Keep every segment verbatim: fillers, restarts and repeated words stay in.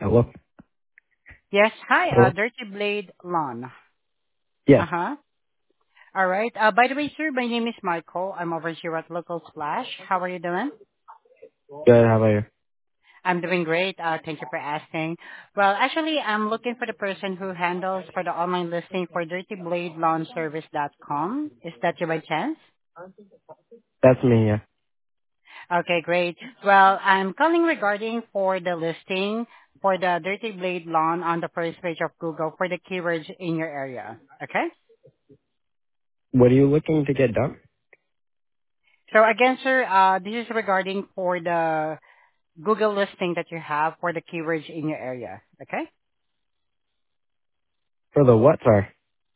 Hello? Yes. Hi, uh, Hello? Dirty Blade Lawn. Yes. Uh-huh. All right. Uh, by the way, sir, my name is Michael. I'm over here at Local Splash. How are you doing? Good, how about you? I'm doing great. Uh, thank you for asking. Well, actually, I'm looking for the person who handles for the online listing for dirty blade lawn service dot com. Is that you by chance? That's me, yeah. Okay, great. Well, I'm calling regarding for the listing for the Dirty Blade Lawn on the first page of Google for the keywords in your area. Okay? What are you looking to get done? So again, sir, uh, this is regarding for the Google listing that you have for the keywords in your area. Okay? For the what, sorry?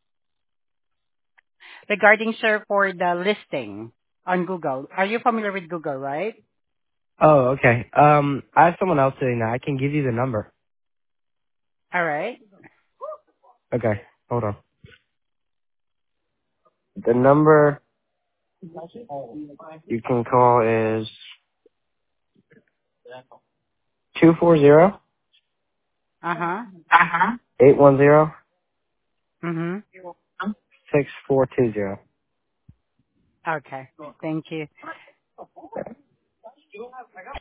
Regarding, sir, for the listing on Google. Are you familiar with Google, right? Oh, okay. Um, I have someone else doing that. I can give you the number. All right. Okay, hold on. The number you can call is two four zero Uh-huh. eight one zero Mm-hmm. six four two zero. Okay. Thank you.